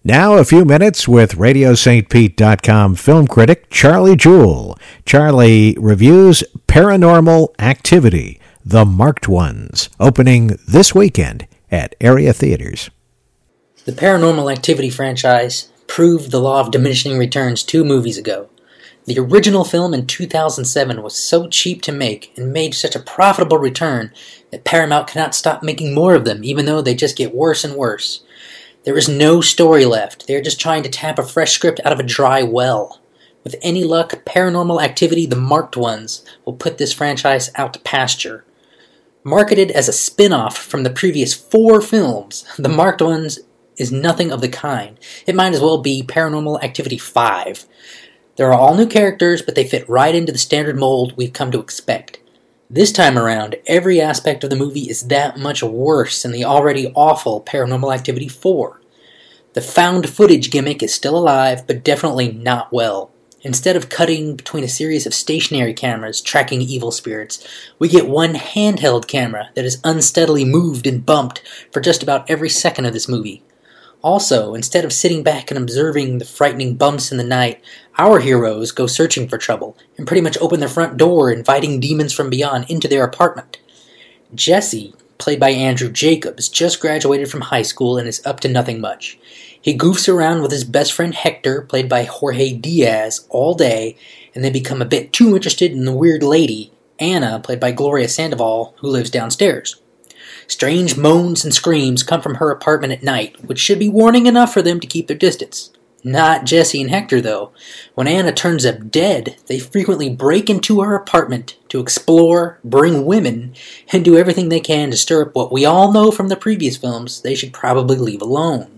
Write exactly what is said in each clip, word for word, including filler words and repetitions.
Now a few minutes with Radio Saint Pete dot com film critic Charlie Jewell. Charlie reviews Paranormal Activity, The Marked Ones, opening this weekend at area theaters. The Paranormal Activity franchise proved the law of diminishing returns two movies ago. The original film in two thousand seven was so cheap to make and made such a profitable return that Paramount cannot stop making more of them, even though they just get worse and worse. There is no story left. They are just trying to tap a fresh script out of a dry well. With any luck, Paranormal Activity, The Marked Ones, will put this franchise out to pasture. Marketed as a spin-off from the previous four films, The Marked Ones is nothing of the kind. It might as well be Paranormal Activity five. There are all new characters, but they fit right into the standard mold we've come to expect. This time around, every aspect of the movie is that much worse than the already awful Paranormal Activity four. The found footage gimmick is still alive, but definitely not well. Instead of cutting between a series of stationary cameras tracking evil spirits, we get one handheld camera that is unsteadily moved and bumped for just about every second of this movie. Also, instead of sitting back and observing the frightening bumps in the night, our heroes go searching for trouble and pretty much open their front door, inviting demons from beyond into their apartment. Jesse, played by Andrew Jacobs, just graduated from high school and is up to nothing much. He goofs around with his best friend Hector, played by Jorge Diaz, all day, and they become a bit too interested in the weird lady, Anna, played by Gloria Sandoval, who lives downstairs. Strange moans and screams come from her apartment at night, which should be warning enough for them to keep their distance. Not Jesse and Hector, though. When Anna turns up dead, they frequently break into her apartment to explore, bring women, and do everything they can to stir up what we all know from the previous films they should probably leave alone.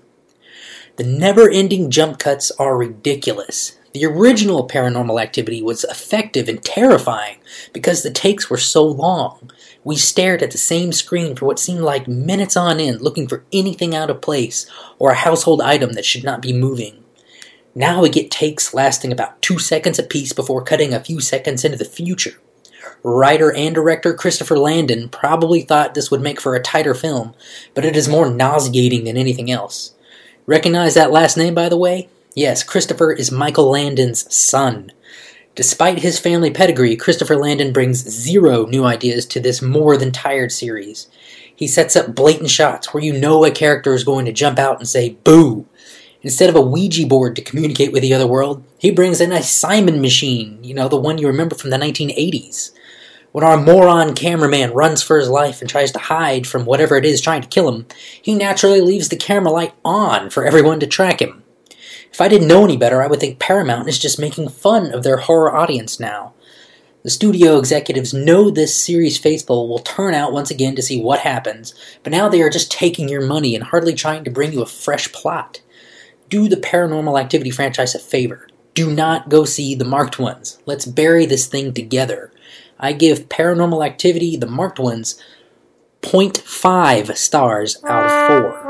The never-ending jump cuts are ridiculous. The original Paranormal Activity was effective and terrifying because the takes were so long. We stared at the same screen for what seemed like minutes on end, looking for anything out of place or a household item that should not be moving. Now we get takes lasting about two seconds apiece before cutting a few seconds into the future. Writer and director Christopher Landon probably thought this would make for a tighter film, but it is more nauseating than anything else. Recognize that last name, by the way? Yes, Christopher is Michael Landon's son. Despite his family pedigree, Christopher Landon brings zero new ideas to this more than tired series. He sets up blatant shots where you know a character is going to jump out and say, boo! Instead of a Ouija board to communicate with the other world, he brings in a Simon machine, you know, the one you remember from the nineteen eighties. When our moron cameraman runs for his life and tries to hide from whatever it is trying to kill him, he naturally leaves the camera light on for everyone to track him. If I didn't know any better, I would think Paramount is just making fun of their horror audience now. The studio executives know this series faithful will turn out once again to see what happens, but now they are just taking your money and hardly trying to bring you a fresh plot. Do the Paranormal Activity franchise a favor. Do not go see The Marked Ones. Let's bury this thing together. I give Paranormal Activity, The Marked Ones, zero point five stars out of four.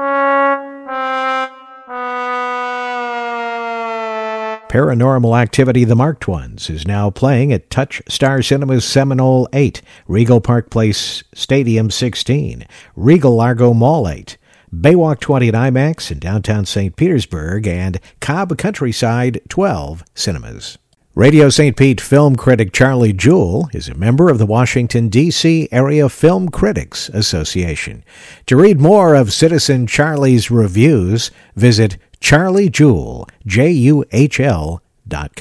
Paranormal Activity, The Marked Ones is now playing at Touch Star Cinemas Seminole eight, Regal Park Place Stadium sixteen, Regal Largo Mall eight, Baywalk twenty at IMAX in downtown Saint Petersburg, and Cobb Countryside twelve cinemas. Radio Saint Pete film critic Charlie Jewell is a member of the Washington, D C Area Film Critics Association. To read more of Citizen Charlie's reviews, visit Charlie Jewell, J U H L, dot com.